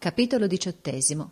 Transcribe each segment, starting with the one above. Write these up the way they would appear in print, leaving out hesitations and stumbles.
Capitolo 18.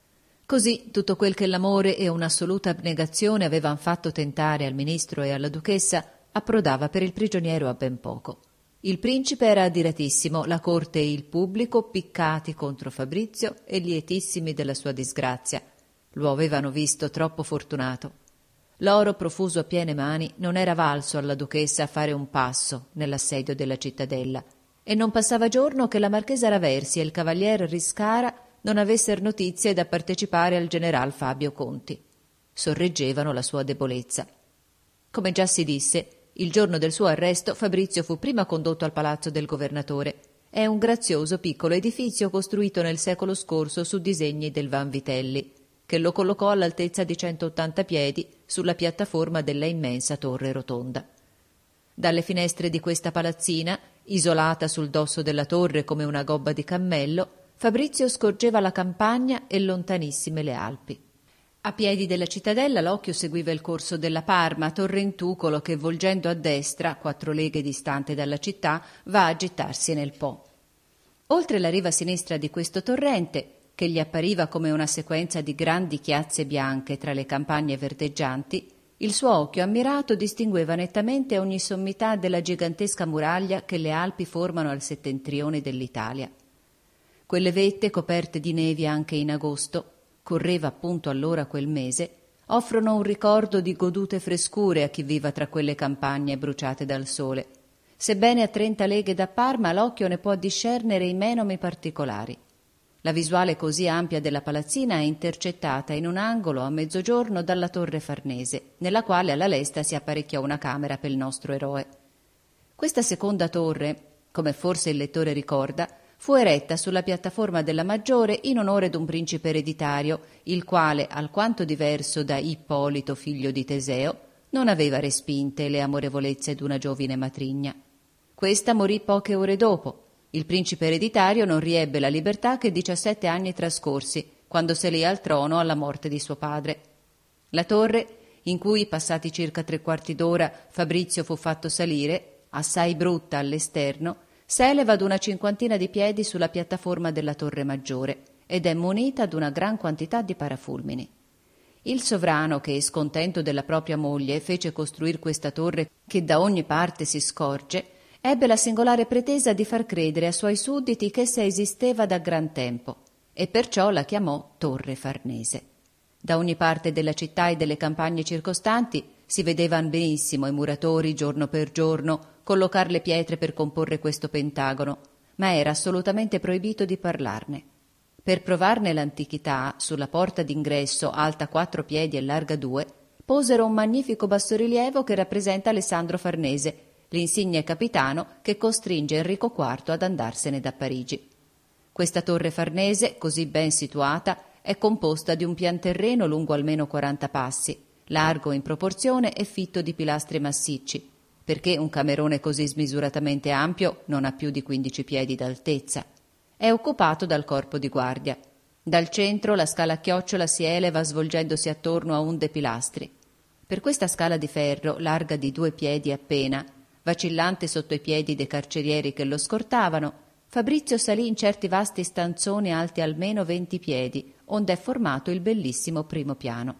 Così tutto quel che l'amore e un'assoluta abnegazione avevan fatto tentare al ministro e alla duchessa approdava per il prigioniero a ben poco. Il principe era adiratissimo, la corte e il pubblico piccati contro Fabrizio e lietissimi della sua disgrazia. Lo avevano visto troppo fortunato. L'oro profuso a piene mani non era valso alla duchessa a fare un passo nell'assedio della cittadella, e non passava giorno che la marchesa Raversi e il cavalier Riscara non avessero notizie da partecipare al general Fabio Conti. Sorreggevano la sua debolezza. Come già si disse, il giorno del suo arresto Fabrizio fu prima condotto al palazzo del governatore. È un grazioso piccolo edificio costruito nel secolo scorso su disegni del Vanvitelli, che lo collocò all'altezza di 180 piedi sulla piattaforma della immensa torre rotonda. Dalle finestre di questa palazzina, isolata sul dosso della torre come una gobba di cammello, Fabrizio scorgeva la campagna e lontanissime le Alpi. A piedi della cittadella l'occhio seguiva il corso della Parma, torrentucolo che, volgendo a destra, 4 leghe distante dalla città, va a gettarsi nel Po. Oltre la riva sinistra di questo torrente, che gli appariva come una sequenza di grandi chiazze bianche tra le campagne verdeggianti, il suo occhio ammirato distingueva nettamente ogni sommità della gigantesca muraglia che le Alpi formano al settentrione dell'Italia. Quelle vette, coperte di nevi anche in agosto, correva appunto allora quel mese, offrono un ricordo di godute frescure a chi viva tra quelle campagne bruciate dal sole, sebbene a 30 leghe da Parma l'occhio ne può discernere i menomi particolari. La visuale così ampia della palazzina è intercettata in un angolo a mezzogiorno dalla torre Farnese, nella quale alla lesta si apparecchiò una camera per il nostro eroe. Questa seconda torre, come forse il lettore ricorda, fu eretta sulla piattaforma della Maggiore in onore d'un principe ereditario, il quale, alquanto diverso da Ippolito figlio di Teseo, non aveva respinte le amorevolezze d'una giovine matrigna. Questa morì poche ore dopo. Il principe ereditario non riebbe la libertà che 17 anni trascorsi, quando salì al trono alla morte di suo padre. La torre, in cui, passati circa 3/4 d'ora, Fabrizio fu fatto salire, assai brutta all'esterno, s'eleva ad una 50 di piedi sulla piattaforma della torre maggiore ed è munita d'una gran quantità di parafulmini. Il sovrano, che, scontento della propria moglie, fece costruir questa torre che da ogni parte si scorge, ebbe la singolare pretesa di far credere ai suoi sudditi che essa esisteva da gran tempo, e perciò la chiamò Torre Farnese. Da ogni parte della città e delle campagne circostanti si vedevan benissimo i muratori, giorno per giorno, collocar le pietre per comporre questo pentagono, ma era assolutamente proibito di parlarne. Per provarne l'antichità, sulla porta d'ingresso, alta 4 piedi e larga 2, posero un magnifico bassorilievo che rappresenta Alessandro Farnese, l'insigne capitano che costringe Enrico IV ad andarsene da Parigi. Questa torre farnese, così ben situata, è composta di un pianterreno lungo almeno 40 passi, largo in proporzione e fitto di pilastri massicci, perché un camerone così smisuratamente ampio non ha più di 15 piedi d'altezza. È occupato dal corpo di guardia. Dal centro la scala a chiocciola si eleva svolgendosi attorno a 11 pilastri. Per questa scala di ferro, larga di 2 piedi appena, vacillante sotto i piedi dei carcerieri che lo scortavano, Fabrizio salì in certi vasti stanzoni alti almeno 20 piedi, onde è formato il bellissimo primo piano.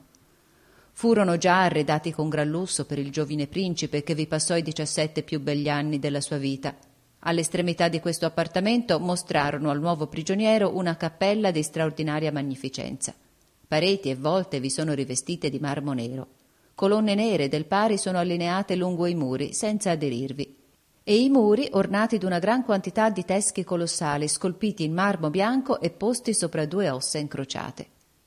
Furono già arredati con gran lusso per il giovine principe che vi passò i 17 più begli anni della sua vita. All'estremità di questo appartamento mostrarono al nuovo prigioniero una cappella di straordinaria magnificenza. Pareti e volte vi sono rivestite di marmo nero. Colonne nere del pari sono allineate lungo i muri, senza aderirvi, e i muri ornati d'una gran quantità di teschi colossali, scolpiti in marmo bianco e posti sopra 2 ossa incrociate.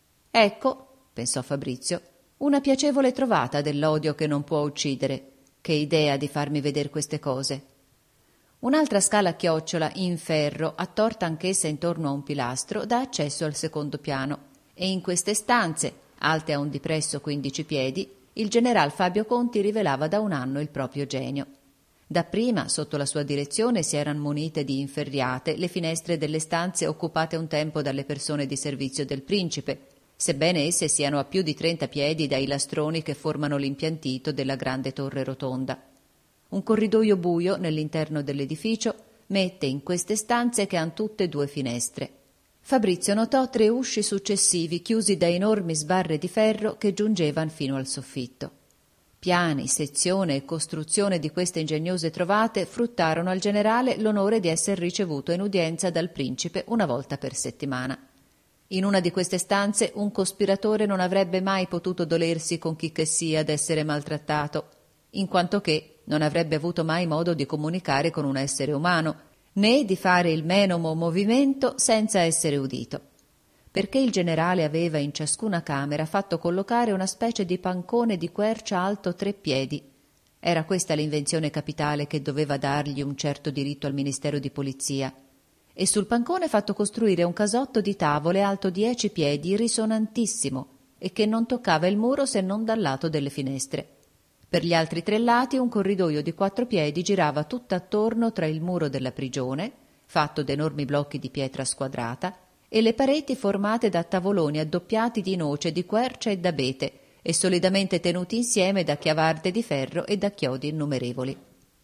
Ecco, pensò Fabrizio, una piacevole trovata dell'odio che non può uccidere. Che idea di farmi veder queste cose. Un'altra scala a chiocciola in ferro, attorta anch'essa intorno a un pilastro, dà accesso al secondo piano, e in queste stanze, alte a un di presso 15 piedi, il general Fabio Conti rivelava da un anno il proprio genio. Dapprima, sotto la sua direzione, si eran munite di inferriate le finestre delle stanze occupate un tempo dalle persone di servizio del principe, sebbene esse siano a più di 30 piedi dai lastroni che formano l'impiantito della grande torre rotonda. Un corridoio buio nell'interno dell'edificio mette in queste stanze che han tutte 2 finestre. Fabrizio notò 3 usci successivi chiusi da enormi sbarre di ferro che giungevano fino al soffitto. Piani, sezione e costruzione di queste ingegnose trovate fruttarono al generale l'onore di essere ricevuto in udienza dal principe una volta per settimana. In una di queste stanze un cospiratore non avrebbe mai potuto dolersi con chi che sia d'essere maltrattato, in quanto che non avrebbe avuto mai modo di comunicare con un essere umano, né di fare il menomo movimento senza essere udito, perché il generale aveva in ciascuna camera fatto collocare una specie di pancone di quercia alto 3 piedi. Era questa l'invenzione capitale che doveva dargli un certo diritto al Ministero di Polizia, e sul pancone fatto costruire un casotto di tavole alto 10 piedi risonantissimo e che non toccava il muro se non dal lato delle finestre. Per gli altri 3 lati un corridoio di 4 piedi girava tutt'attorno tra il muro della prigione, fatto d'enormi blocchi di pietra squadrata, e le pareti formate da tavoloni addoppiati di noce, di quercia e d'abete, e solidamente tenuti insieme da chiavarde di ferro e da chiodi innumerevoli.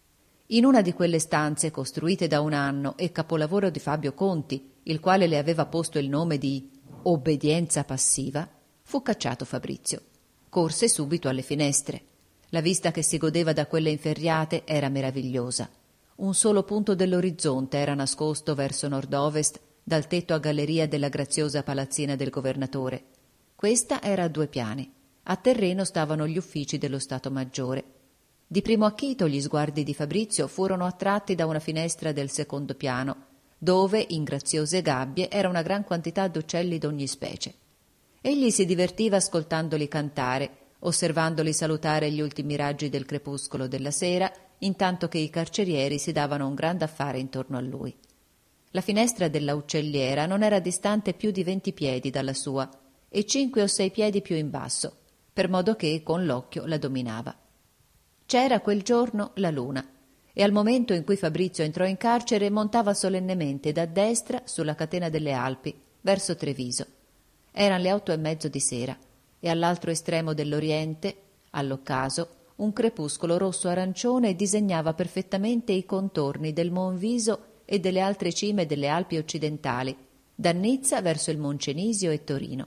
In una di quelle stanze, costruite da un anno e capolavoro di Fabio Conti, il quale le aveva posto il nome di obbedienza passiva, fu cacciato Fabrizio. Corse subito alle finestre. La vista che si godeva da quelle inferriate era meravigliosa. Un solo punto dell'orizzonte era nascosto verso nord-ovest dal tetto a galleria della graziosa palazzina del governatore. Questa era a 2 piani. A terreno stavano gli uffici dello Stato Maggiore. Di primo acchito gli sguardi di Fabrizio furono attratti da una finestra del secondo piano, dove, in graziose gabbie, era una gran quantità d'uccelli d'ogni specie. Egli si divertiva ascoltandoli cantare, osservandoli salutare gli ultimi raggi del crepuscolo della sera, intanto che i carcerieri si davano un gran affare intorno a lui. La finestra della uccelliera non era distante più di 20 piedi dalla sua e 5 o 6 piedi più in basso, per modo che con l'occhio la dominava. C'era quel giorno la luna, e al momento in cui Fabrizio entrò in carcere montava solennemente da destra sulla catena delle Alpi, verso Treviso. Eran le 8:30 di sera, e all'altro estremo dell'Oriente, all'occaso, un crepuscolo rosso-arancione disegnava perfettamente i contorni del Monviso e delle altre cime delle Alpi occidentali, da Nizza verso il Moncenisio e Torino.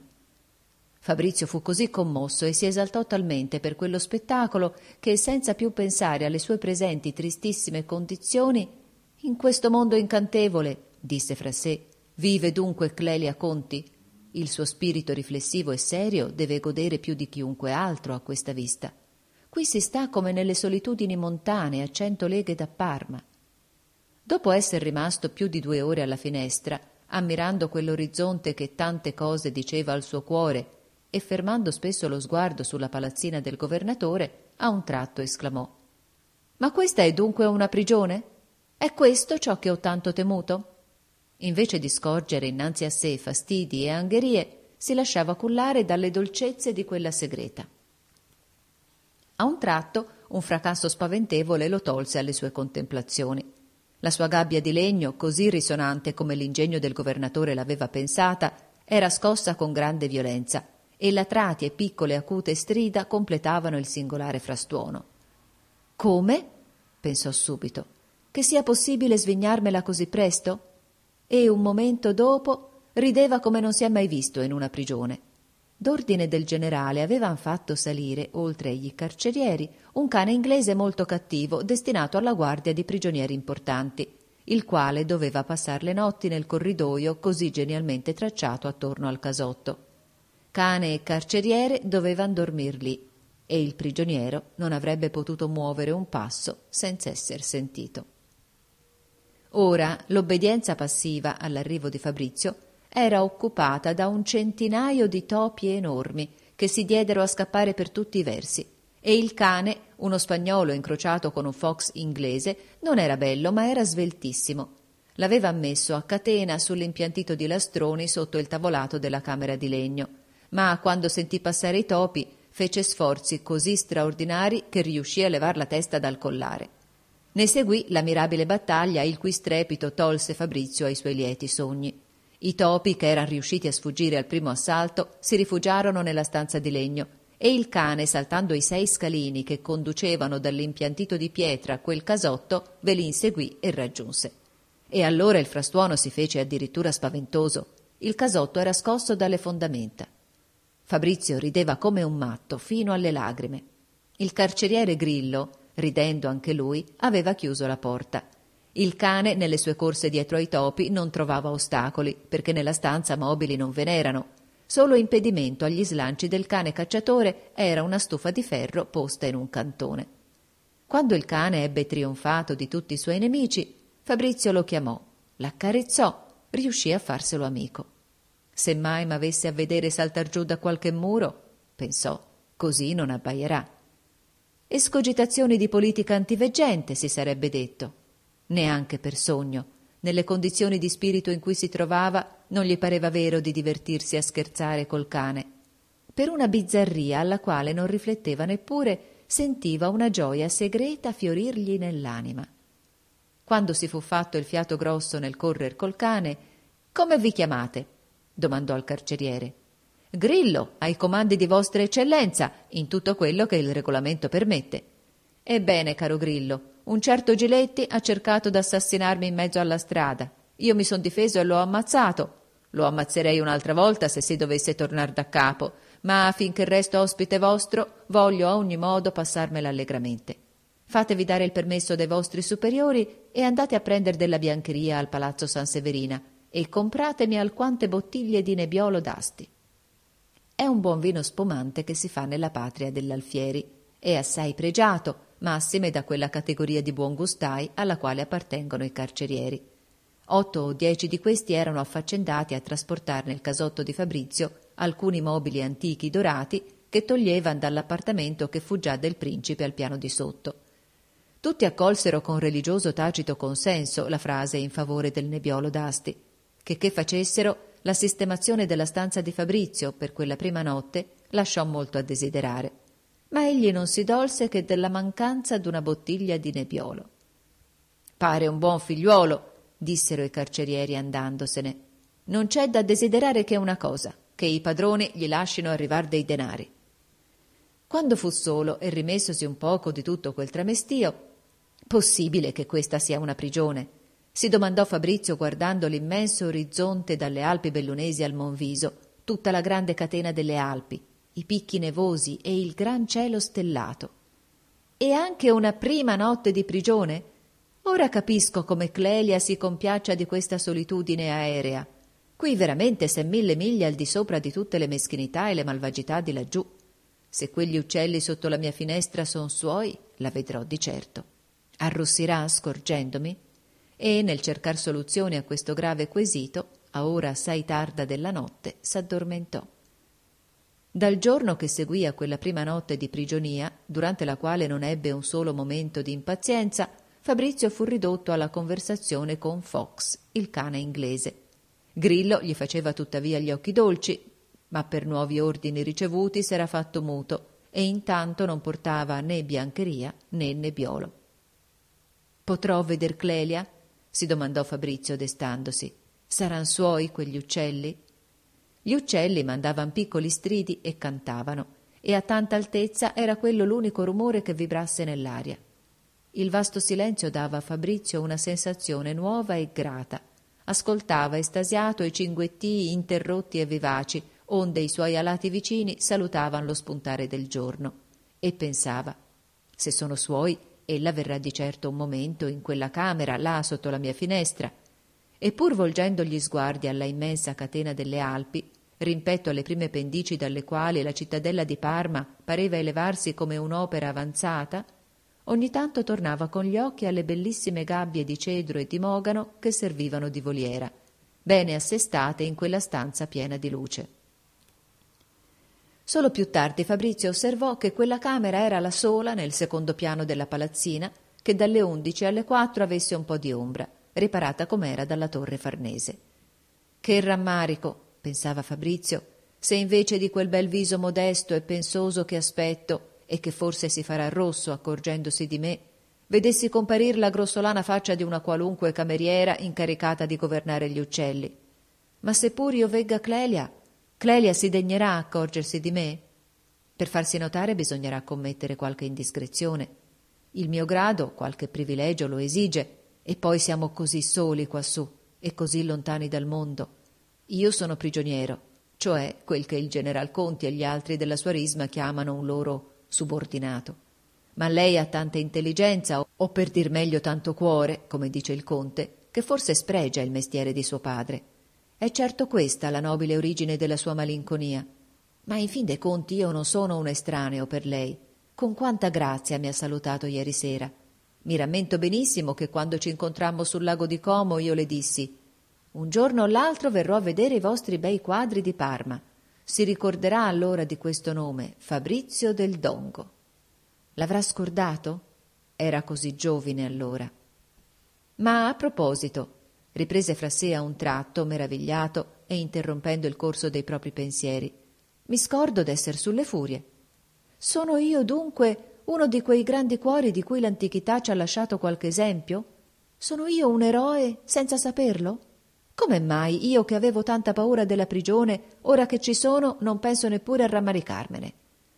Fabrizio fu così commosso e si esaltò talmente per quello spettacolo che, senza più pensare alle sue presenti tristissime condizioni, «In questo mondo incantevole», disse fra sé, «vive dunque Clelia Conti. Il suo spirito riflessivo e serio deve godere più di chiunque altro a questa vista. Qui si sta come nelle solitudini montane a 100 leghe da Parma». Dopo esser rimasto più di 2 ore alla finestra, ammirando quell'orizzonte che tante cose diceva al suo cuore e fermando spesso lo sguardo sulla palazzina del governatore, a un tratto esclamò: «Ma questa è dunque una prigione? È questo ciò che ho tanto temuto?» Invece di scorgere innanzi a sé fastidi e angherie, si lasciava cullare dalle dolcezze di quella segreta. A un tratto un fracasso spaventevole lo tolse alle sue contemplazioni. La sua gabbia di legno, così risonante come l'ingegno del governatore l'aveva pensata, era scossa con grande violenza, e latrati e piccole acute strida completavano il singolare frastuono. «Come?» pensò subito. «Che sia possibile svignarmela così presto?» E un momento dopo rideva come non si è mai visto in una prigione. D'ordine del generale avevan fatto salire, oltre agli carcerieri, un cane inglese molto cattivo destinato alla guardia di prigionieri importanti, il quale doveva passar le notti nel corridoio così genialmente tracciato attorno al casotto. Cane e carceriere dovevan dormir lì, e il prigioniero non avrebbe potuto muovere un passo senza esser sentito. Ora l'obbedienza passiva all'arrivo di Fabrizio era occupata da un centinaio di topi enormi che si diedero a scappare per tutti i versi, e il cane, uno spagnolo incrociato con un fox inglese, non era bello ma era sveltissimo. L'aveva messo a catena sull'impiantito di lastroni sotto il tavolato della camera di legno, ma quando sentì passare i topi fece sforzi così straordinari che riuscì a levar la testa dal collare. Ne seguì la mirabile battaglia il cui strepito tolse Fabrizio ai suoi lieti sogni. I topi, che erano riusciti a sfuggire al primo assalto, si rifugiarono nella stanza di legno, e il cane, saltando i 6 scalini che conducevano dall'impiantito di pietra a quel casotto, ve li inseguì e raggiunse. E allora il frastuono si fece addirittura spaventoso. Il casotto era scosso dalle fondamenta. Fabrizio rideva come un matto, fino alle lagrime. Il carceriere Grillo, ridendo anche lui, aveva chiuso la porta. Il cane, nelle sue corse dietro ai topi, non trovava ostacoli, perché nella stanza mobili non ve n'erano. Solo impedimento agli slanci del cane cacciatore era una stufa di ferro posta in un cantone. Quando il cane ebbe trionfato di tutti i suoi nemici, Fabrizio lo chiamò, l'accarezzò, riuscì a farselo amico. Se mai m'avesse a vedere saltar giù da qualche muro, pensò, così non abbaierà. Escogitazioni di politica antiveggente, si sarebbe detto. Neanche per sogno. Nelle condizioni di spirito in cui si trovava, non gli pareva vero di divertirsi a scherzare col cane. Per una bizzarria alla quale non rifletteva neppure, sentiva una gioia segreta fiorirgli nell'anima. Quando si fu fatto il fiato grosso nel correr col cane, «Come vi chiamate?» domandò al carceriere. «Grillo, ai comandi di vostra eccellenza, in tutto quello che il regolamento permette». «Ebbene, caro Grillo, un certo Giletti ha cercato d'assassinarmi in mezzo alla strada. Io mi son difeso e l'ho ammazzato. Lo ammazzerei un'altra volta se si dovesse tornar da capo, ma finché resto ospite vostro voglio a ogni modo passarmela allegramente. Fatevi dare il permesso dai vostri superiori e andate a prendere della biancheria al Palazzo San Severina e compratemi alquante bottiglie di Nebbiolo d'Asti. È un buon vino spumante che si fa nella patria dell'Alfieri. È assai pregiato, massime da quella categoria di buon gustai alla quale appartengono i carcerieri. 8 o 10 di questi erano affaccendati a trasportare nel casotto di Fabrizio alcuni mobili antichi dorati che toglievan dall'appartamento che fu già del principe al piano di sotto. Tutti accolsero con religioso tacito consenso la frase in favore del Nebbiolo d'Asti. Che facessero, la sistemazione della stanza di Fabrizio per quella prima notte lasciò molto a desiderare. Ma egli non si dolse che della mancanza d'una bottiglia di Nebbiolo. «Pare un buon figliuolo», dissero i carcerieri andandosene. «Non c'è da desiderare che una cosa, che i padroni gli lascino arrivar dei denari». Quando fu solo e rimessosi un poco di tutto quel tramestio, «Possibile che questa sia una prigione?» si domandò Fabrizio guardando l'immenso orizzonte dalle Alpi bellunesi al Monviso, tutta la grande catena delle Alpi, i picchi nevosi e il gran cielo stellato. «E anche una prima notte di prigione? Ora capisco come Clelia si compiaccia di questa solitudine aerea. Qui veramente s'è 1000 miglia al di sopra di tutte le meschinità e le malvagità di laggiù. Se quegli uccelli sotto la mia finestra son suoi, la vedrò di certo. Arrossirà scorgendomi?» E nel cercar soluzione a questo grave quesito, a ora assai tarda della notte, s'addormentò. Dal giorno che seguì a quella prima notte di prigionia, durante la quale non ebbe un solo momento di impazienza, Fabrizio fu ridotto alla conversazione con Fox, il cane inglese. Grillo gli faceva tuttavia gli occhi dolci, ma per nuovi ordini ricevuti s'era fatto muto e intanto non portava né biancheria né nebbiolo. «Potrò veder Clelia?» si domandò Fabrizio destandosi. «Saran suoi quegli uccelli?» Gli uccelli mandavan piccoli stridi e cantavano, e a tanta altezza era quello l'unico rumore che vibrasse nell'aria. Il vasto silenzio dava a Fabrizio una sensazione nuova e grata. Ascoltava estasiato i cinguettii interrotti e vivaci, onde i suoi alati vicini salutavan lo spuntare del giorno, e pensava: se sono suoi, ella verrà di certo un momento in quella camera, là sotto la mia finestra. E pur volgendo gli sguardi alla immensa catena delle Alpi, rimpetto alle prime pendici dalle quali la cittadella di Parma pareva elevarsi come un'opera avanzata, ogni tanto tornava con gli occhi alle bellissime gabbie di cedro e di mogano che servivano di voliera, bene assestate in quella stanza piena di luce. Solo più tardi Fabrizio osservò che quella camera era la sola nel secondo piano della palazzina che dalle 11 alle 4 avesse un po' di ombra, riparata com'era dalla torre Farnese. «Che rammarico», pensava Fabrizio, «se invece di quel bel viso modesto e pensoso che aspetto, e che forse si farà rosso accorgendosi di me, vedessi comparir la grossolana faccia di una qualunque cameriera incaricata di governare gli uccelli. Ma seppur io vegga Clelia si degnerà accorgersi di me? Per farsi notare bisognerà commettere qualche indiscrezione. Il mio grado qualche privilegio lo esige, e poi siamo così soli quassù e così lontani dal mondo. Io sono prigioniero, cioè quel che il general Conti e gli altri della sua risma chiamano un loro subordinato. Ma lei ha tanta intelligenza, o per dir meglio tanto cuore, come dice il conte, che forse spregia il mestiere di suo padre. È certo questa la nobile origine della sua malinconia. Ma in fin dei conti io non sono un estraneo per lei. Con quanta grazia mi ha salutato ieri sera. Mi rammento benissimo che quando ci incontrammo sul lago di Como io le dissi: un giorno o l'altro verrò a vedere i vostri bei quadri di Parma. Si ricorderà allora di questo nome, Fabrizio del Dongo. L'avrà scordato? Era così giovine allora. Ma a proposito, riprese fra sé a un tratto, meravigliato e interrompendo il corso dei propri pensieri, mi scordo d'esser sulle furie. Sono io dunque uno di quei grandi cuori di cui l'antichità ci ha lasciato qualche esempio? Sono io un eroe senza saperlo? Come mai io che avevo tanta paura della prigione, ora che ci sono, non penso neppure a rammaricarmene?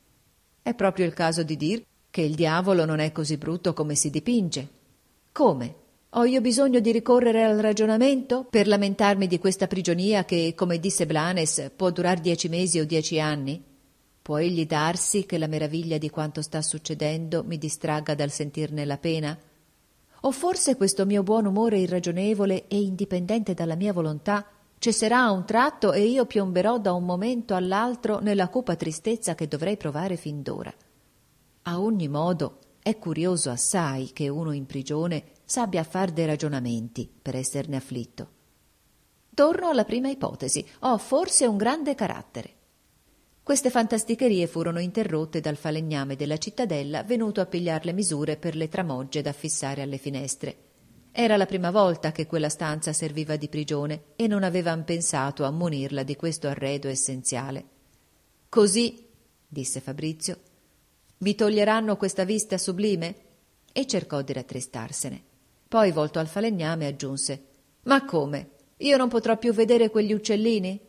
È proprio il caso di dir che il diavolo non è così brutto come si dipinge. Come? Ho io bisogno di ricorrere al ragionamento per lamentarmi di questa prigionia che, come disse Blanes, può durar 10 mesi o 10 anni? Può egli darsi che la meraviglia di quanto sta succedendo mi distragga dal sentirne la pena? O forse questo mio buon umore irragionevole e indipendente dalla mia volontà cesserà a un tratto e io piomberò da un momento all'altro nella cupa tristezza che dovrei provare fin d'ora. A ogni modo è curioso assai che uno in prigione sappia far dei ragionamenti per esserne afflitto. Torno alla prima ipotesi: ho forse un grande carattere. Queste fantasticherie furono interrotte dal falegname della cittadella venuto a pigliar le misure per le tramogge da fissare alle finestre. Era la prima volta che quella stanza serviva di prigione e non avevan pensato a munirla di questo arredo essenziale. Così, disse Fabrizio, vi toglieranno questa vista sublime? E cercò di rattristarsene. Poi, volto al falegname, aggiunse: ma come? Io non potrò più vedere quegli uccellini?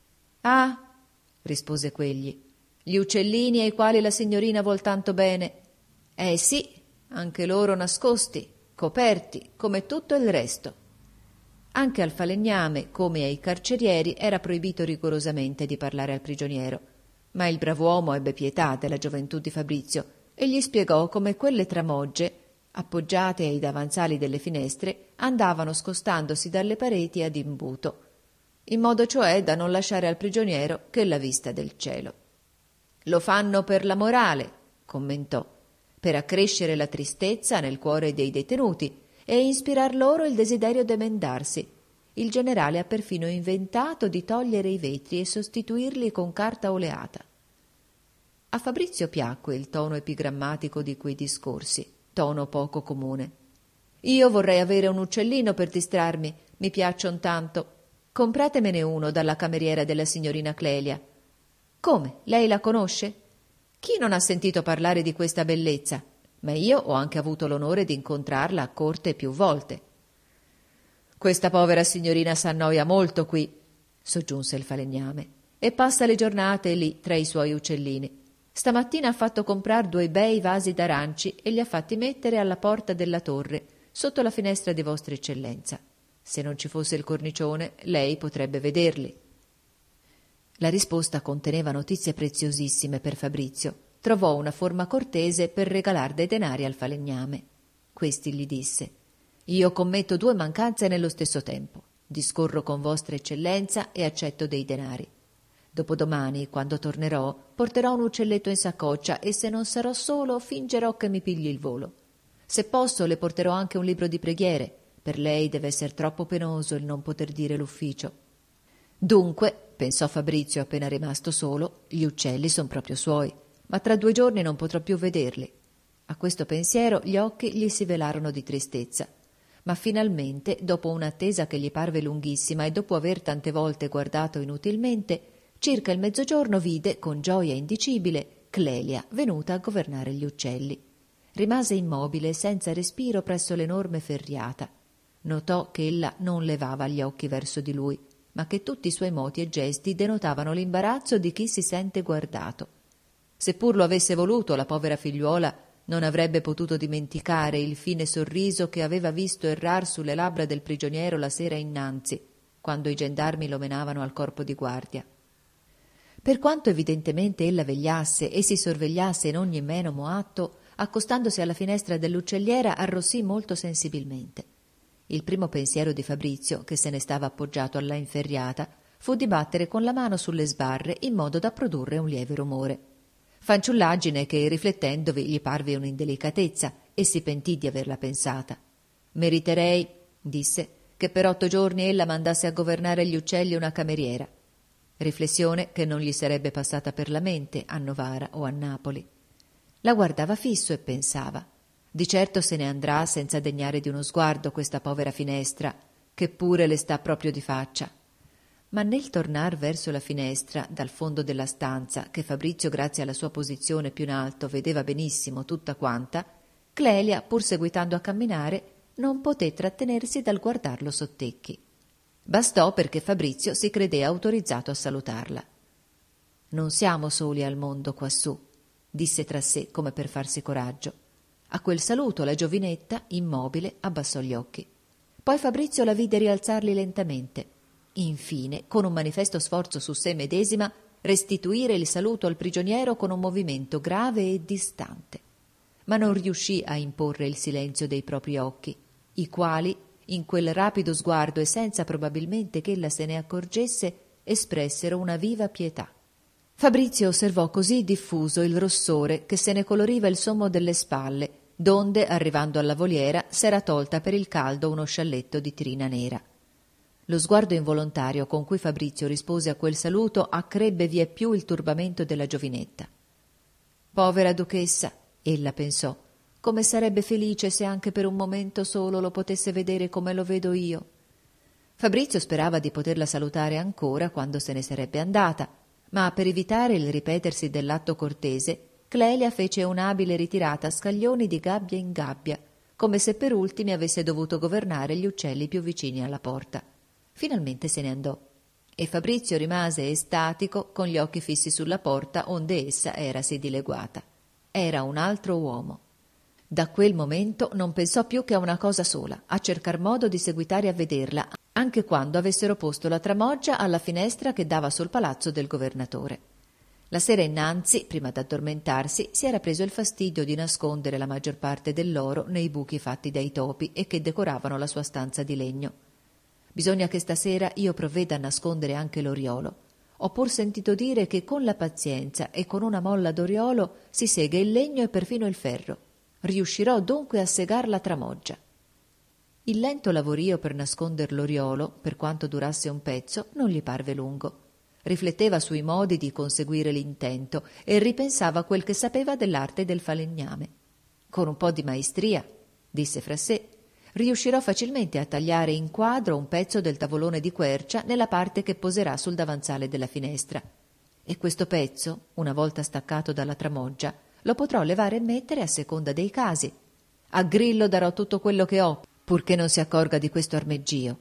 Ah, rispose quegli, gli uccellini ai quali la signorina vuol tanto bene. Sì, anche loro nascosti, coperti, come tutto il resto. Anche al falegname, come ai carcerieri, era proibito rigorosamente di parlare al prigioniero, ma il brav'uomo ebbe pietà della gioventù di Fabrizio e gli spiegò come quelle tramogge, appoggiate ai davanzali delle finestre, andavano scostandosi dalle pareti ad imbuto, in modo cioè da non lasciare al prigioniero che la vista del cielo. Lo fanno per la morale, commentò, per accrescere la tristezza nel cuore dei detenuti e ispirar loro il desiderio d'emendarsi. Il generale ha perfino inventato di togliere i vetri e sostituirli con carta oleata. A Fabrizio piacque il tono epigrammatico di quei discorsi, tono poco comune. Io vorrei avere un uccellino per distrarmi, mi piaccion tanto. Compratemene uno dalla cameriera della signorina Clelia. Come? Lei la conosce? Chi non ha sentito parlare di questa bellezza? Ma io ho anche avuto l'onore di incontrarla a corte più volte. Questa povera signorina s'annoia molto qui, soggiunse il falegname, e passa le giornate lì tra i suoi uccellini. Stamattina ha fatto comprar 2 bei vasi d'aranci e li ha fatti mettere alla porta della torre, sotto la finestra di vostra eccellenza. Se non ci fosse il cornicione, lei potrebbe vederli. La risposta conteneva notizie preziosissime per Fabrizio. Trovò una forma cortese per regalar dei denari al falegname. Questi gli disse: io commetto 2 mancanze nello stesso tempo. Discorro con vostra eccellenza e accetto dei denari. Dopodomani, quando tornerò, porterò un uccelletto in saccoccia e se non sarò solo, fingerò che mi pigli il volo. Se posso, le porterò anche un libro di preghiere. Per lei deve essere troppo penoso il non poter dire l'ufficio. Dunque, pensò Fabrizio appena rimasto solo, gli uccelli son proprio suoi, ma tra 2 giorni non potrò più vederli. A questo pensiero gli occhi gli si velarono di tristezza. Ma finalmente, dopo un'attesa che gli parve lunghissima e dopo aver tante volte guardato inutilmente, circa il mezzogiorno vide, con gioia indicibile, Clelia venuta a governare gli uccelli. Rimase immobile, senza respiro, presso l'enorme ferriata. Notò che ella non levava gli occhi verso di lui, ma che tutti i suoi moti e gesti denotavano l'imbarazzo di chi si sente guardato. Seppur lo avesse voluto, la povera figliuola non avrebbe potuto dimenticare il fine sorriso che aveva visto errar sulle labbra del prigioniero la sera innanzi, quando i gendarmi lo menavano al corpo di guardia. Per quanto evidentemente ella vegliasse e si sorvegliasse in ogni menomo atto, accostandosi alla finestra dell'uccelliera arrossì molto sensibilmente. Il primo pensiero di Fabrizio, che se ne stava appoggiato alla inferriata, fu di battere con la mano sulle sbarre in modo da produrre un lieve rumore. Fanciullaggine che, riflettendovi, gli parve un'indelicatezza e si pentì di averla pensata. «Meriterei», disse, «che per 8 giorni ella mandasse a governare gli uccelli una cameriera». Riflessione che non gli sarebbe passata per la mente a Novara o a Napoli. La guardava fisso e pensava: di certo se ne andrà senza degnare di uno sguardo questa povera finestra, che pure le sta proprio di faccia. Ma nel tornar verso la finestra, dal fondo della stanza, che Fabrizio, grazie alla sua posizione più in alto, vedeva benissimo tutta quanta, Clelia, pur seguitando a camminare, non poté trattenersi dal guardarlo sottecchi. Bastò perché Fabrizio si credé autorizzato a salutarla. «Non siamo soli al mondo quassù», disse tra sé come per farsi coraggio. A quel saluto la giovinetta, immobile, abbassò gli occhi. Poi Fabrizio la vide rialzarli lentamente. Infine, con un manifesto sforzo su sé medesima, restituire il saluto al prigioniero con un movimento grave e distante. Ma non riuscì a imporre il silenzio dei propri occhi, i quali, in quel rapido sguardo e senza probabilmente che ella se ne accorgesse, espressero una viva pietà. Fabrizio osservò così diffuso il rossore che se ne coloriva il sommo delle spalle, donde, arrivando alla voliera, s'era tolta per il caldo uno scialletto di trina nera. Lo sguardo involontario con cui Fabrizio rispose a quel saluto accrebbe vieppiù il turbamento della giovinetta. «Povera duchessa», ella pensò, «come sarebbe felice se anche per un momento solo lo potesse vedere come lo vedo io». Fabrizio sperava di poterla salutare ancora quando se ne sarebbe andata, ma per evitare il ripetersi dell'atto cortese, Clelia fece un'abile ritirata a scaglioni di gabbia in gabbia, come se per ultimi avesse dovuto governare gli uccelli più vicini alla porta. Finalmente se ne andò, e Fabrizio rimase estatico con gli occhi fissi sulla porta onde essa erasi dileguata. Era un altro uomo. Da quel momento non pensò più che a una cosa sola, a cercar modo di seguitare a vederla, anche quando avessero posto la tramoggia alla finestra che dava sul palazzo del governatore. La sera innanzi, prima d'addormentarsi, si era preso il fastidio di nascondere la maggior parte dell'oro nei buchi fatti dai topi e che decoravano la sua stanza di legno. «Bisogna che stasera io provveda a nascondere anche l'oriolo. Ho pur sentito dire che con la pazienza e con una molla d'oriolo si sega il legno e perfino il ferro. Riuscirò dunque a segar la tramoggia». Il lento lavorio per nasconder l'oriolo, per quanto durasse un pezzo, non gli parve lungo. Rifletteva sui modi di conseguire l'intento e ripensava quel che sapeva dell'arte del falegname. «Con un po' di maestria», disse fra sé, «riuscirò facilmente a tagliare in quadro un pezzo del tavolone di quercia nella parte che poserà sul davanzale della finestra. E questo pezzo, una volta staccato dalla tramoggia, lo potrò levare e mettere a seconda dei casi. A Grillo darò tutto quello che ho, purché non si accorga di questo armeggio».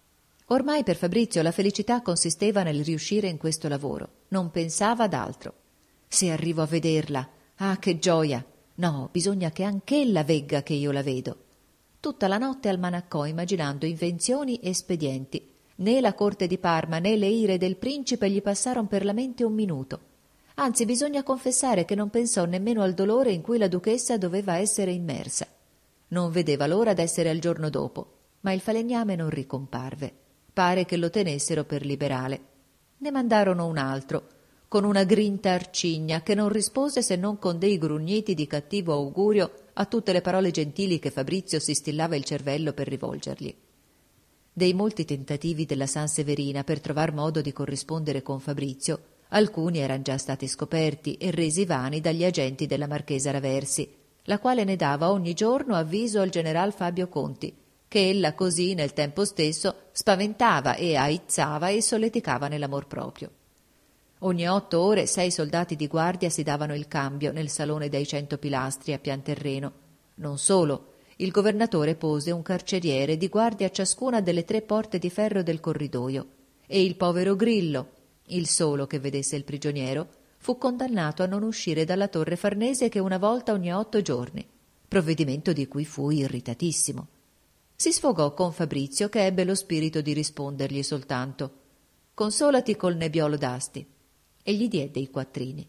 Ormai per Fabrizio la felicità consisteva nel riuscire in questo lavoro. Non pensava ad altro. «Se arrivo a vederla, ah, che gioia! No, bisogna che anch'ella vegga che io la vedo». Tutta la notte almanaccò immaginando invenzioni e espedienti. Né la corte di Parma né le ire del principe gli passarono per la mente un minuto. Anzi, bisogna confessare che non pensò nemmeno al dolore in cui la duchessa doveva essere immersa. Non vedeva l'ora d'essere al giorno dopo, ma il falegname non ricomparve. Pare che lo tenessero per liberale. Ne mandarono un altro, con una grinta arcigna, che non rispose se non con dei grugniti di cattivo augurio a tutte le parole gentili che Fabrizio si stillava il cervello per rivolgergli. Dei molti tentativi della Sanseverina per trovar modo di corrispondere con Fabrizio, alcuni eran già stati scoperti e resi vani dagli agenti della marchesa Raversi, la quale ne dava ogni giorno avviso al general Fabio Conti, che ella così nel tempo stesso spaventava e aizzava e solleticava nell'amor proprio. Ogni 8 ore 6 soldati di guardia si davano il cambio nel salone dai 100 pilastri a pian terreno. Non solo, il governatore pose un carceriere di guardia a ciascuna delle 3 porte di ferro del corridoio, e il povero Grillo, il solo che vedesse il prigioniero, fu condannato a non uscire dalla torre farnese che una volta ogni 8 giorni, provvedimento di cui fu irritatissimo. Si sfogò con Fabrizio, che ebbe lo spirito di rispondergli soltanto: «Consolati col nebbiolo d'asti», e gli diede i quattrini.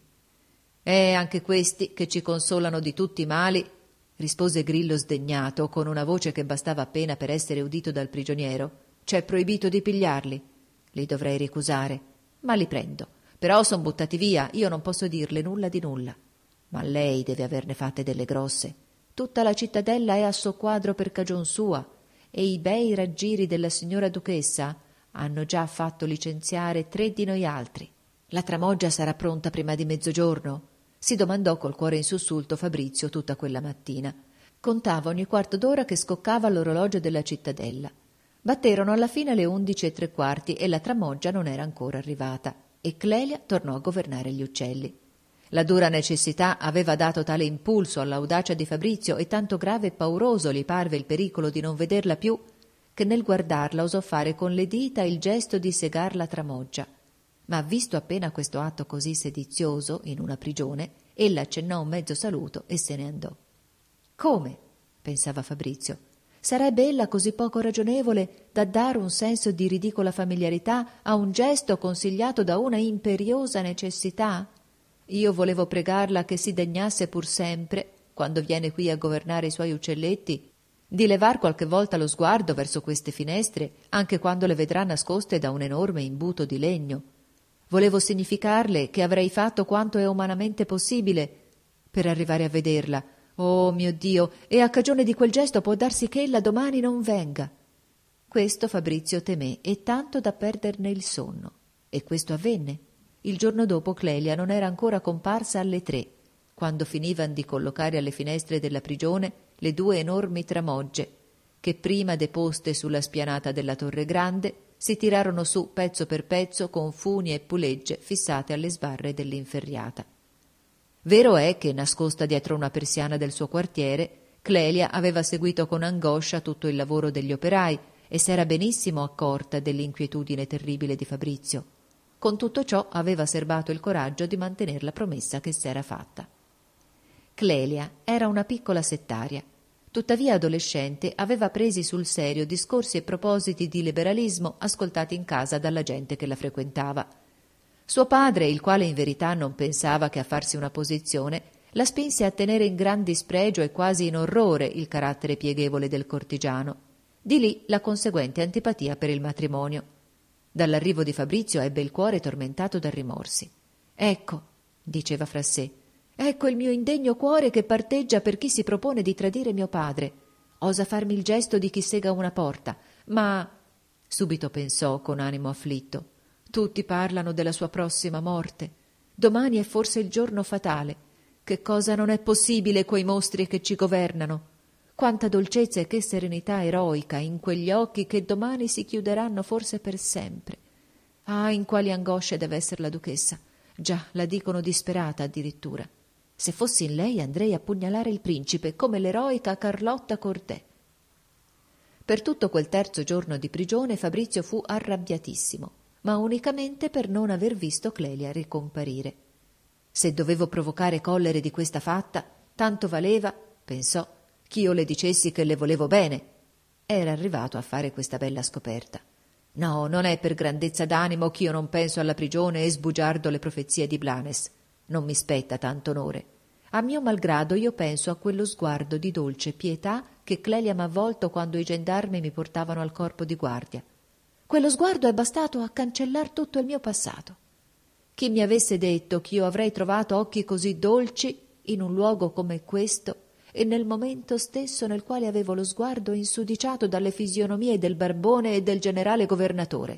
Anche questi che ci consolano di tutti i mali», rispose Grillo sdegnato, con una voce che bastava appena per essere udito dal prigioniero. «C'è proibito di pigliarli. Li dovrei ricusare, ma li prendo. Però son buttati via, io non posso dirle nulla di nulla. Ma lei deve averne fatte delle grosse. Tutta la cittadella è a soqquadro per cagion sua, e i bei raggiri della signora duchessa hanno già fatto licenziare 3 di noi altri. La tramoggia sarà pronta prima di mezzogiorno?» si domandò col cuore in sussulto Fabrizio tutta quella mattina. Contava ogni quarto d'ora che scoccava l'orologio della cittadella. Batterono alla fine le 11:15 e la tramoggia non era ancora arrivata, e Clelia tornò a governare gli uccelli. La dura necessità aveva dato tale impulso all'audacia di Fabrizio, e tanto grave e pauroso gli parve il pericolo di non vederla più, che nel guardarla osò fare con le dita il gesto di segar la tramoggia. Ma visto appena questo atto così sedizioso in una prigione, ella accennò un mezzo saluto e se ne andò. «Come?» pensava Fabrizio. «Sarebbe ella così poco ragionevole da dare un senso di ridicola familiarità a un gesto consigliato da una imperiosa necessità? Io volevo pregarla che si degnasse pur sempre, quando viene qui a governare i suoi uccelletti, di levar qualche volta lo sguardo verso queste finestre, anche quando le vedrà nascoste da un enorme imbuto di legno. Volevo significarle che avrei fatto quanto è umanamente possibile per arrivare a vederla. Oh mio Dio, e a cagione di quel gesto può darsi che ella domani non venga». Questo Fabrizio temé, e tanto da perderne il sonno. E questo avvenne. Il giorno dopo Clelia non era ancora comparsa alle 3, quando finivan di collocare alle finestre della prigione le 2 enormi tramogge, che prima deposte sulla spianata della Torre Grande si tirarono su pezzo per pezzo con funi e pulegge fissate alle sbarre dell'inferriata. Vero è che, nascosta dietro una persiana del suo quartiere, Clelia aveva seguito con angoscia tutto il lavoro degli operai e s'era benissimo accorta dell'inquietudine terribile di Fabrizio. Con tutto ciò aveva serbato il coraggio di mantenere la promessa che s'era fatta. Clelia era una piccola settaria. Tuttavia, adolescente, aveva presi sul serio discorsi e propositi di liberalismo ascoltati in casa dalla gente che la frequentava. Suo padre, il quale in verità non pensava che a farsi una posizione, la spinse a tenere in gran dispregio e quasi in orrore il carattere pieghevole del cortigiano. Di lì la conseguente antipatia per il matrimonio. Dall'arrivo di Fabrizio ebbe il cuore tormentato da rimorsi. «Ecco», diceva fra sé, «ecco il mio indegno cuore che parteggia per chi si propone di tradire mio padre. Osa farmi il gesto di chi sega una porta, ma...» Subito pensò con animo afflitto: «Tutti parlano della sua prossima morte. Domani è forse il giorno fatale. Che cosa non è possibile quei mostri che ci governano? Quanta dolcezza e che serenità eroica in quegli occhi che domani si chiuderanno forse per sempre. Ah, in quali angosce deve essere la duchessa. Già, la dicono disperata addirittura. Se fossi in lei andrei a pugnalare il principe come l'eroica Carlotta Corday». Per tutto quel 3° giorno di prigione Fabrizio fu arrabbiatissimo, ma unicamente per non aver visto Clelia ricomparire. Se dovevo provocare collere di questa fatta, tanto valeva, pensò, ch'io le dicessi che le volevo bene. Era arrivato a fare questa bella scoperta. No, non è per grandezza d'animo ch'io non penso alla prigione e sbugiardo le profezie di Blanes. Non mi spetta tanto onore. A mio malgrado io penso a quello sguardo di dolce pietà che Clelia m'ha volto quando i gendarmi mi portavano al corpo di guardia. Quello sguardo è bastato a cancellar tutto il mio passato. Chi mi avesse detto ch'io avrei trovato occhi così dolci in un luogo come questo e nel momento stesso nel quale avevo lo sguardo insudiciato dalle fisionomie del barbone e del generale governatore.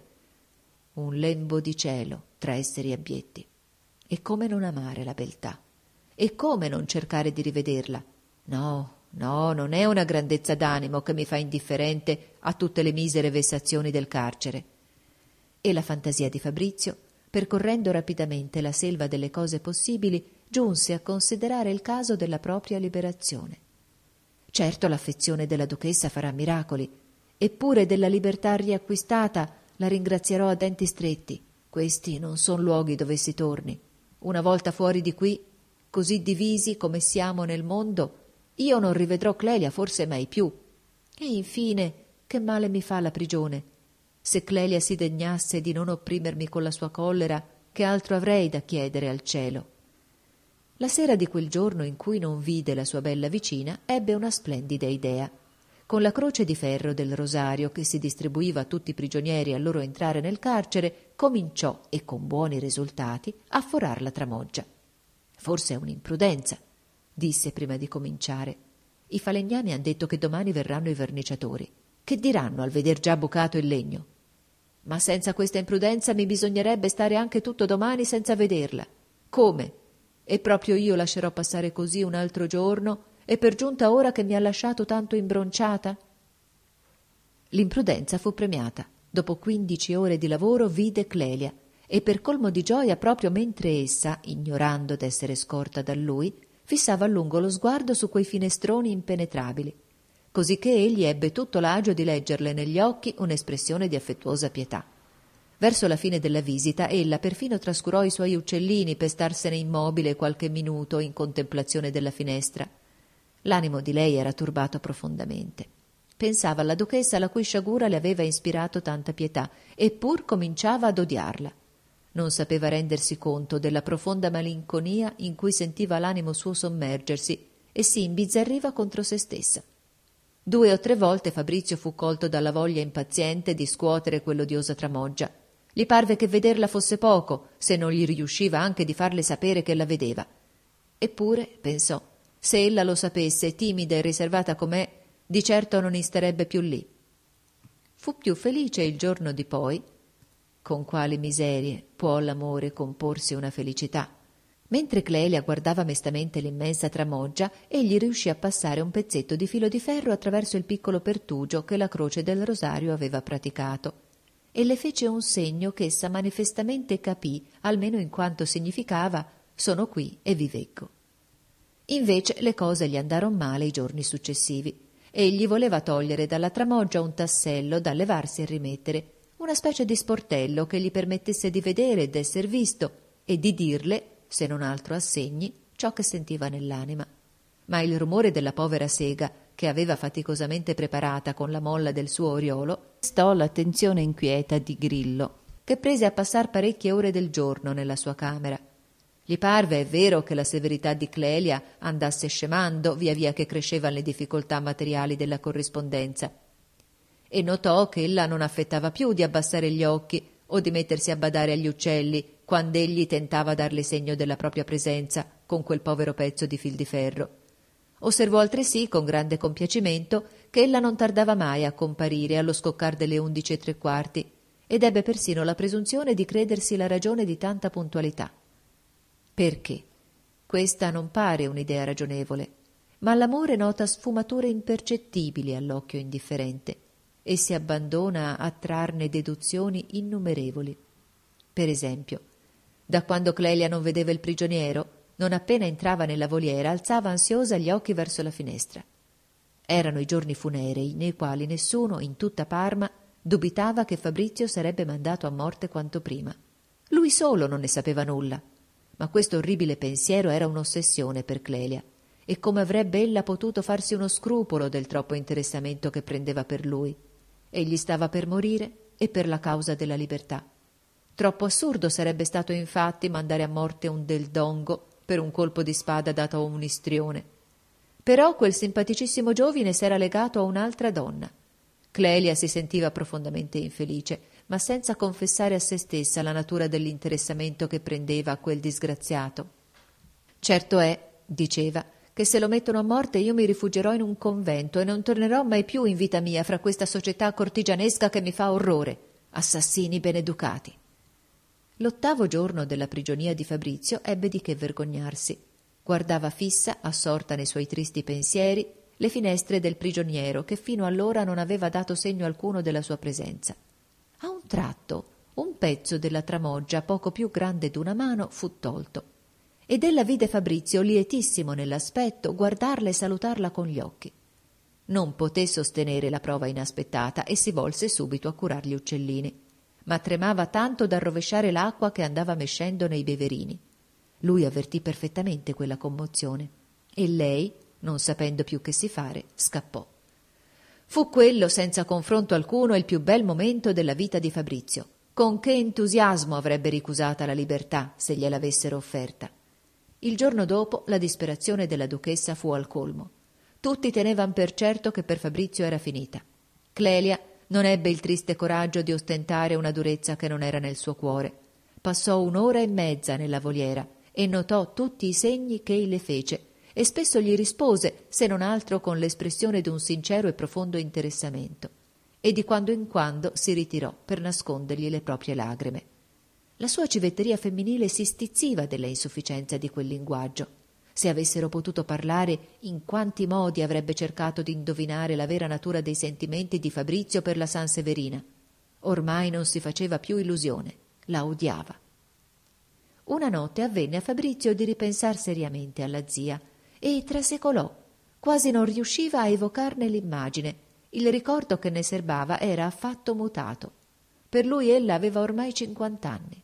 Un lembo di cielo tra esseri abietti. E come non amare la beltà? E come non cercare di rivederla? No, non è una grandezza d'animo che mi fa indifferente a tutte le misere vessazioni del carcere. E la fantasia di Fabrizio, percorrendo rapidamente la selva delle cose possibili, giunse a considerare il caso della propria liberazione. Certo, l'affezione della duchessa farà miracoli, eppure della libertà riacquistata la ringrazierò a denti stretti. Questi non son luoghi dove si torni. Una volta fuori di qui, così divisi come siamo nel mondo, io non rivedrò Clelia forse mai più. E infine, che male mi fa la prigione. Se Clelia si degnasse di non opprimermi con la sua collera, che altro avrei da chiedere al cielo? La sera di quel giorno in cui non vide la sua bella vicina, ebbe una splendida idea. Con la croce di ferro del rosario che si distribuiva a tutti i prigionieri al loro entrare nel carcere, cominciò, e con buoni risultati, a forar la tramoggia. Forse è un'imprudenza, disse prima di cominciare. I falegnami han detto che domani verranno i verniciatori. Che diranno al veder già bucato il legno? Ma senza questa imprudenza mi bisognerebbe stare anche tutto domani senza vederla. Come? E proprio io lascerò passare così un altro giorno, e per giunta ora che mi ha lasciato tanto imbronciata? L'imprudenza fu premiata. Dopo 15 ore di lavoro vide Clelia, e per colmo di gioia, proprio mentre essa, ignorando d'essere scorta da lui, fissava a lungo lo sguardo su quei finestroni impenetrabili, così che egli ebbe tutto l'agio di leggerle negli occhi un'espressione di affettuosa pietà. Verso la fine della visita ella perfino trascurò i suoi uccellini per starsene immobile qualche minuto in contemplazione della finestra. L'animo di lei era turbato profondamente. Pensava alla duchessa la cui sciagura le aveva ispirato tanta pietà, eppur cominciava ad odiarla. Non sapeva rendersi conto della profonda malinconia in cui sentiva l'animo suo sommergersi e si imbizzarriva contro se stessa. 2 o 3 volte Fabrizio fu colto dalla voglia impaziente di scuotere quell'odiosa tramoggia. Gli parve che vederla fosse poco, se non gli riusciva anche di farle sapere che la vedeva. Eppure, pensò, se ella lo sapesse, timida e riservata com'è, di certo non isterebbe più lì. Fu più felice il giorno di poi. Con quali miserie può l'amore comporsi una felicità? Mentre Clelia guardava mestamente l'immensa tramoggia, egli riuscì a passare un pezzetto di filo di ferro attraverso il piccolo pertugio che la croce del rosario aveva praticato, e le fece un segno che essa manifestamente capì, almeno in quanto significava: sono qui e vi veggo. Invece le cose gli andarono male i giorni successivi. Egli voleva togliere dalla tramoggia un tassello da levarsi e rimettere, una specie di sportello che gli permettesse di vedere e d'esser visto e di dirle, se non altro a segni, ciò che sentiva nell'anima. Ma il rumore della povera sega, che aveva faticosamente preparata con la molla del suo oriolo, stò l'attenzione inquieta di Grillo, che prese a passar parecchie ore del giorno nella sua camera. Gli parve, è vero, che la severità di Clelia andasse scemando via via che crescevano le difficoltà materiali della corrispondenza, e notò che ella non affettava più di abbassare gli occhi o di mettersi a badare agli uccelli quand'egli tentava darle segno della propria presenza con quel povero pezzo di fil di ferro. Osservò altresì con grande compiacimento che ella non tardava mai a comparire allo scoccar delle 11:15, ed ebbe persino la presunzione di credersi la ragione di tanta puntualità. Perché? Questa non pare un'idea ragionevole, ma l'amore nota sfumature impercettibili all'occhio indifferente e si abbandona a trarne deduzioni innumerevoli. Per esempio, da quando Clelia non vedeva il prigioniero, non appena entrava nella voliera alzava ansiosa gli occhi verso la finestra. Erano i giorni funerei nei quali nessuno in tutta Parma dubitava che Fabrizio sarebbe mandato a morte quanto prima. Lui solo non ne sapeva nulla, ma questo orribile pensiero era un'ossessione per Clelia, e come avrebbe ella potuto farsi uno scrupolo del troppo interessamento che prendeva per lui? Egli stava per morire, e per la causa della libertà. Troppo assurdo sarebbe stato infatti mandare a morte un Del Dongo per un colpo di spada dato a un istrione. Però quel simpaticissimo giovine s'era legato a un'altra donna. Clelia si sentiva profondamente infelice, ma senza confessare a se stessa la natura dell'interessamento che prendeva a quel disgraziato. Certo è, diceva, che se lo mettono a morte io mi rifugierò in un convento e non tornerò mai più in vita mia fra questa società cortigianesca che mi fa orrore. Assassini beneducati. L'8° giorno della prigionia di Fabrizio ebbe di che vergognarsi. Guardava fissa, assorta nei suoi tristi pensieri, le finestre del prigioniero che fino allora non aveva dato segno alcuno della sua presenza. A un tratto un pezzo della tramoggia poco più grande d'una mano fu tolto, ed ella vide Fabrizio lietissimo nell'aspetto guardarla e salutarla con gli occhi. Non poté sostenere la prova inaspettata e si volse subito a curar gli uccellini, ma tremava tanto da rovesciare l'acqua che andava mescendo nei beverini. Lui avvertì perfettamente quella commozione e lei, non sapendo più che si fare, scappò. Fu quello, senza confronto alcuno, il più bel momento della vita di Fabrizio. Con che entusiasmo avrebbe ricusata la libertà se gliel'avessero offerta. Il giorno dopo la disperazione della duchessa fu al colmo. Tutti tenevan per certo che per Fabrizio era finita. Clelia non ebbe il triste coraggio di ostentare una durezza che non era nel suo cuore. Passò 1 ora e mezza nella voliera e notò tutti i segni che ei le fece, e spesso gli rispose, se non altro con l'espressione d'un sincero e profondo interessamento, e di quando in quando si ritirò per nascondergli le proprie lagrime. La sua civetteria femminile si stizziva della insufficienza di quel linguaggio. Se avessero potuto parlare, in quanti modi avrebbe cercato di indovinare la vera natura dei sentimenti di Fabrizio per la Sanseverina. Ormai non si faceva più illusione, la odiava. Una notte avvenne a Fabrizio di ripensar seriamente alla zia e trasecolò, quasi non riusciva a evocarne l'immagine. Il ricordo che ne serbava era affatto mutato. Per lui ella aveva ormai 50 anni.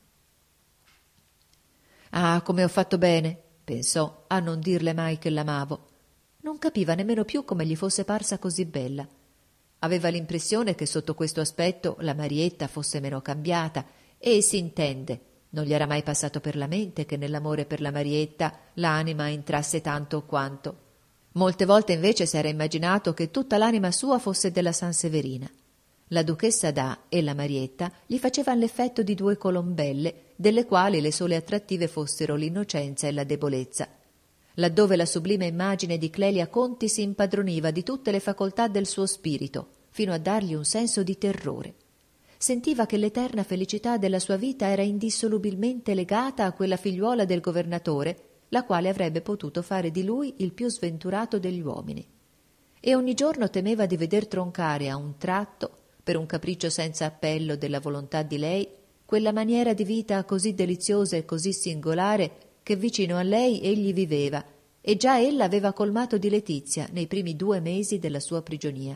«Ah, come ho fatto bene», pensò, «a non dirle mai che l'amavo». Non capiva nemmeno più come gli fosse parsa così bella. Aveva l'impressione che sotto questo aspetto la Marietta fosse meno cambiata e, si intende, non gli era mai passato per la mente che nell'amore per la Marietta l'anima entrasse tanto o quanto. Molte volte invece s'era immaginato che tutta l'anima sua fosse della Sanseverina. La duchessa d'A e la Marietta gli facevan l'effetto di 2 colombelle, delle quali le sole attrattive fossero l'innocenza e la debolezza. Laddove la sublime immagine di Clelia Conti si impadroniva di tutte le facoltà del suo spirito, fino a dargli un senso di terrore. Sentiva che l'eterna felicità della sua vita era indissolubilmente legata a quella figliuola del governatore, la quale avrebbe potuto fare di lui il più sventurato degli uomini. E ogni giorno temeva di veder troncare a un tratto, per un capriccio senza appello della volontà di lei, quella maniera di vita così deliziosa e così singolare che vicino a lei egli viveva, e già ella aveva colmato di letizia nei primi 2 mesi della sua prigionia.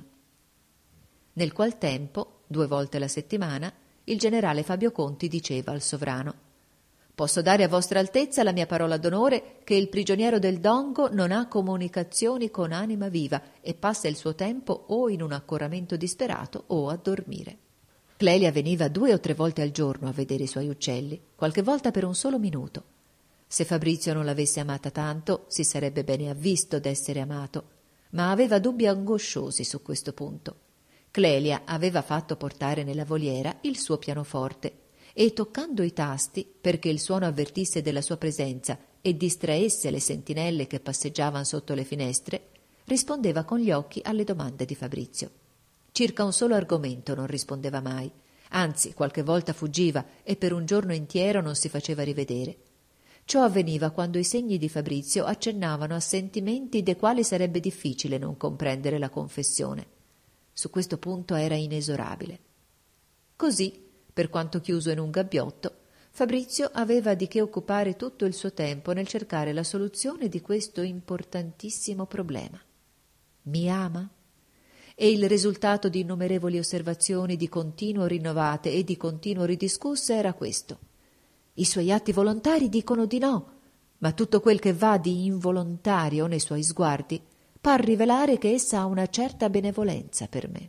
Nel qual tempo, 2 volte alla settimana, il generale Fabio Conti diceva al sovrano: «Posso dare a vostra altezza la mia parola d'onore che il prigioniero del Dongo non ha comunicazioni con anima viva e passa il suo tempo o in un accorramento disperato o a dormire». Clelia veniva 2 o 3 volte al giorno a vedere i suoi uccelli, qualche volta per un solo minuto. Se Fabrizio non l'avesse amata tanto, si sarebbe bene avvisto d'essere amato, ma aveva dubbi angosciosi su questo punto. Clelia aveva fatto portare nella voliera il suo pianoforte e, toccando i tasti perché il suono avvertisse della sua presenza e distraesse le sentinelle che passeggiavan sotto le finestre, rispondeva con gli occhi alle domande di Fabrizio. Circa un solo argomento non rispondeva mai, anzi qualche volta fuggiva e per un giorno intero non si faceva rivedere. Ciò avveniva quando i segni di Fabrizio accennavano a sentimenti dei quali sarebbe difficile non comprendere la confessione. Su questo punto era inesorabile. Così, per quanto chiuso in un gabbiotto, Fabrizio aveva di che occupare tutto il suo tempo nel cercare la soluzione di questo importantissimo problema. Mi ama? E il risultato di innumerevoli osservazioni di continuo rinnovate e di continuo ridiscusse era questo: i suoi atti volontari dicono di no, ma tutto quel che va di involontario nei suoi sguardi par rivelare che essa ha una certa benevolenza per me.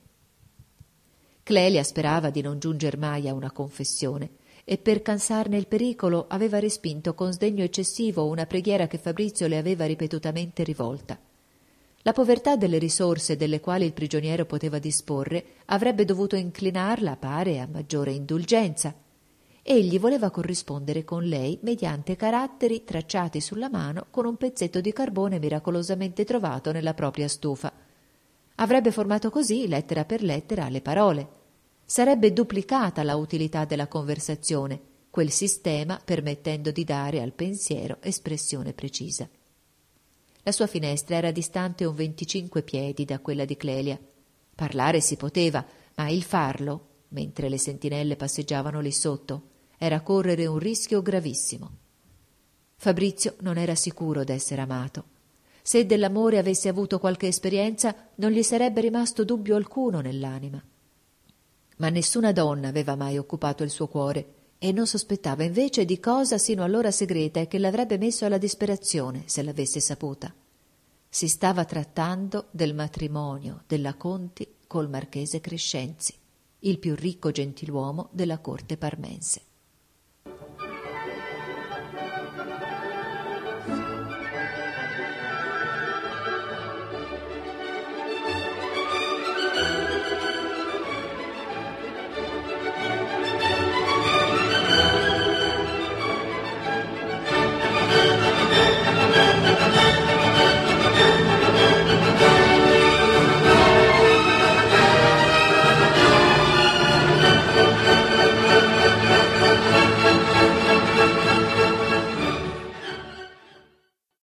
Clelia sperava di non giunger mai a una confessione e per cansarne il pericolo aveva respinto con sdegno eccessivo una preghiera che Fabrizio le aveva ripetutamente rivolta. La povertà delle risorse delle quali il prigioniero poteva disporre avrebbe dovuto inclinarla, pare, a maggiore indulgenza. Egli voleva corrispondere con lei mediante caratteri tracciati sulla mano con un pezzetto di carbone miracolosamente trovato nella propria stufa. Avrebbe formato così, lettera per lettera, le parole. Sarebbe duplicata la utilità della conversazione, quel sistema permettendo di dare al pensiero espressione precisa. La sua finestra era distante un 25 piedi da quella di Clelia. Parlare si poteva, ma il farlo, mentre le sentinelle passeggiavano lì sotto, era correre un rischio gravissimo. Fabrizio non era sicuro d'essere amato. Se dell'amore avesse avuto qualche esperienza, non gli sarebbe rimasto dubbio alcuno nell'anima. Ma nessuna donna aveva mai occupato il suo cuore e non sospettava invece di cosa sino allora segreta e che l'avrebbe messo alla disperazione se l'avesse saputa. Si stava trattando del matrimonio della Conti col marchese Crescenzi, il più ricco gentiluomo della corte parmense.